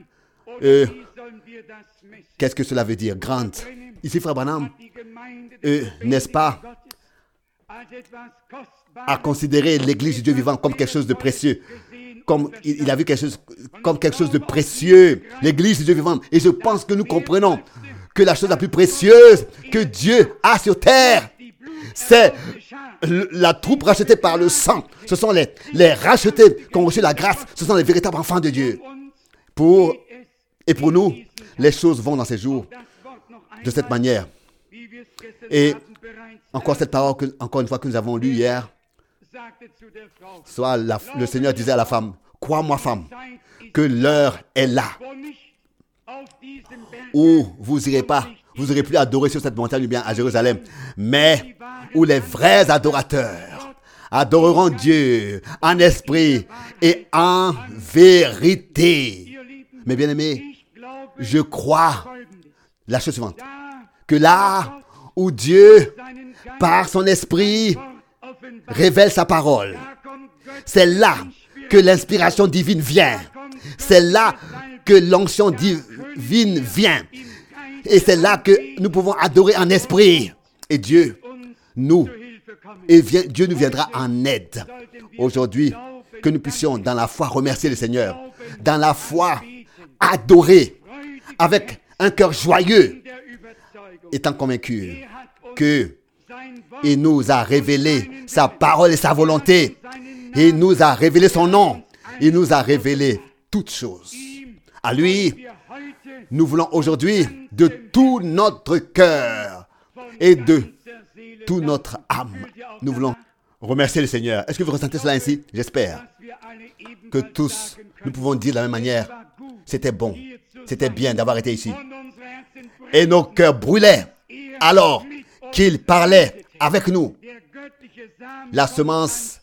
Qu'est-ce que cela veut dire? Grande. Ici, frère Branham, n'est-ce pas, à considérer l'église du Dieu vivant comme quelque chose de précieux. Comme il a vu quelque chose comme quelque chose de précieux. L'église du Dieu vivant. Et je pense que nous comprenons que la chose la plus précieuse que Dieu a sur terre, c'est la troupe rachetée par le sang. Ce sont les rachetés qui ont reçu la grâce. Ce sont les véritables enfants de Dieu. Et pour nous, les choses vont dans ces jours de cette manière. Et encore cette parole, encore une fois, que nous avons lue hier, soit le Seigneur disait à la femme, « Crois-moi, femme, que l'heure est là, où vous n'aurez plus adorer sur cette montagne ou bien à Jérusalem, mais où les vrais adorateurs adoreront Dieu en esprit et en vérité. » Mes bien-aimés, je crois la chose suivante, que là où Dieu, par son esprit, révèle sa parole, c'est là que l'inspiration divine vient. C'est là que l'onction divine vient. Et c'est là que nous pouvons adorer en esprit. Et Dieu nous viendra en aide. Aujourd'hui, que nous puissions dans la foi remercier le Seigneur. Dans la foi, adorer avec un cœur joyeux, étant convaincu que il nous a révélé sa parole et sa volonté. Il nous a révélé son nom. Il nous a révélé toutes choses. À lui, nous voulons aujourd'hui, de tout notre cœur et de toute notre âme, nous voulons remercier le Seigneur. Est-ce que vous ressentez cela ainsi? J'espère que tous, nous pouvons dire de la même manière, c'était bon, c'était bien d'avoir été ici. Et nos cœurs brûlaient alors qu'il parlait avec nous. La semence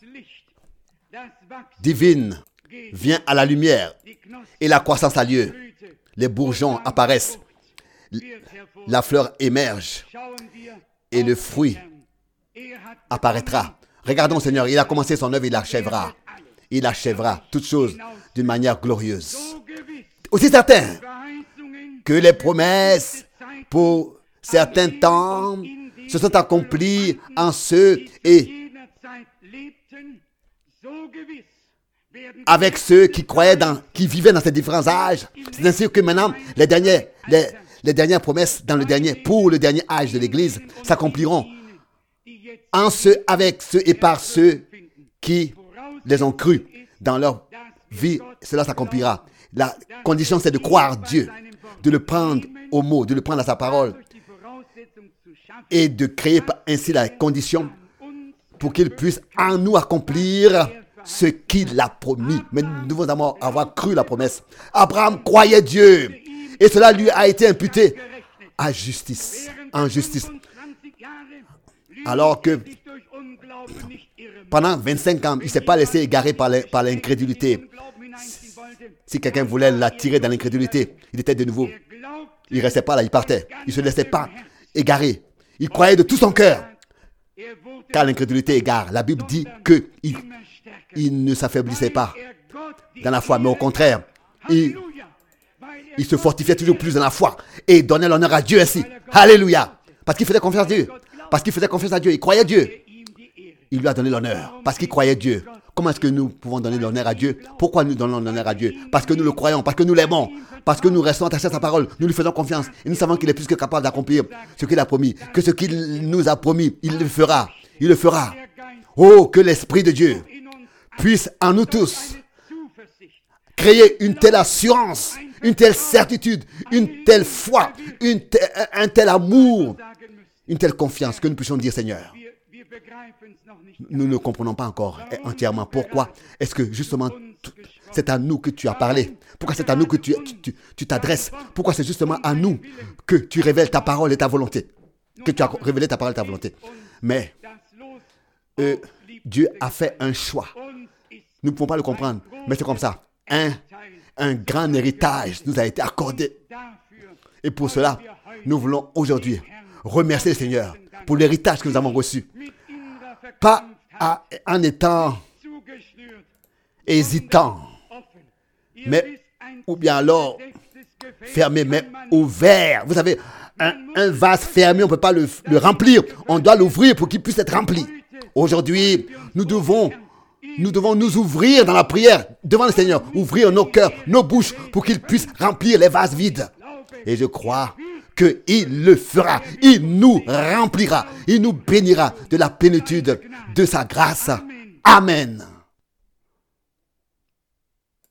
divine vient à la lumière et la croissance a lieu. Les bourgeons apparaissent, la fleur émerge et le fruit apparaîtra. Regardons, Seigneur, il a commencé son œuvre, il achèvera. Il achèvera toutes choses d'une manière glorieuse. Aussi certain que les promesses pour certains temps se sont accomplies en ceux et avec ceux qui croyaient qui vivaient dans ces différents âges. C'est ainsi que maintenant, les dernières promesses pour le dernier âge de l'Église s'accompliront avec ceux et par ceux qui les ont crus dans leur vie. Cela s'accomplira. La condition, c'est de croire Dieu, de le prendre au mot, de le prendre à sa parole et de créer ainsi la condition pour qu'il puisse en nous accomplir ce qu'il a promis. Mais nous devons avoir cru la promesse. Abraham croyait Dieu et cela lui a été imputé en justice. Alors que pendant 25 ans, il ne s'est pas laissé égarer par l'incrédulité. Si quelqu'un voulait l'attirer dans l'incrédulité, il était de nouveau. Il ne restait pas là, il partait. Il ne se laissait pas égarer. Il croyait de tout son cœur. Car l'incrédulité égare. La Bible dit qu'il ne s'affaiblissait pas dans la foi, mais au contraire, il se fortifiait toujours plus dans la foi et donnait l'honneur à Dieu ainsi. Alléluia. Parce qu'il faisait confiance à Dieu. Parce qu'il faisait confiance à Dieu. Il croyait Dieu. Il lui a donné l'honneur. Parce qu'il croyait Dieu. Comment est-ce que nous pouvons donner l'honneur à Dieu? Pourquoi nous donnons l'honneur à Dieu? Parce que nous le croyons, parce que nous l'aimons, parce que nous restons attachés à sa parole, nous lui faisons confiance et nous savons qu'il est plus que capable d'accomplir ce qu'il a promis, que ce qu'il nous a promis, il le fera. Il le fera. Oh, que l'Esprit de Dieu puisse en nous tous créer une telle assurance, une telle certitude, une telle foi, un tel amour, une telle confiance que nous puissions dire Seigneur. Nous ne comprenons pas encore entièrement pourquoi est-ce que justement c'est à nous que tu as parlé. Pourquoi c'est à nous que tu t'adresses. Pourquoi c'est justement à nous que tu révèles ta parole et ta volonté. Que tu as révélé ta parole et ta volonté. Mais Dieu a fait un choix. Nous ne pouvons pas le comprendre, mais c'est comme ça. Un grand héritage nous a été accordé. Et pour cela, nous voulons aujourd'hui remercier le Seigneur pour l'héritage que nous avons reçu. Pas en étant hésitant, mais ou bien alors fermé, mais ouvert. Vous savez, un vase fermé, on ne peut pas le remplir. On doit l'ouvrir pour qu'il puisse être rempli. Aujourd'hui, nous devons nous ouvrir dans la prière devant le Seigneur, ouvrir nos cœurs, nos bouches pour qu'il puisse remplir les vases vides. Et je crois qu'il le fera. Il nous remplira. Il nous bénira de la plénitude de sa grâce. Amen.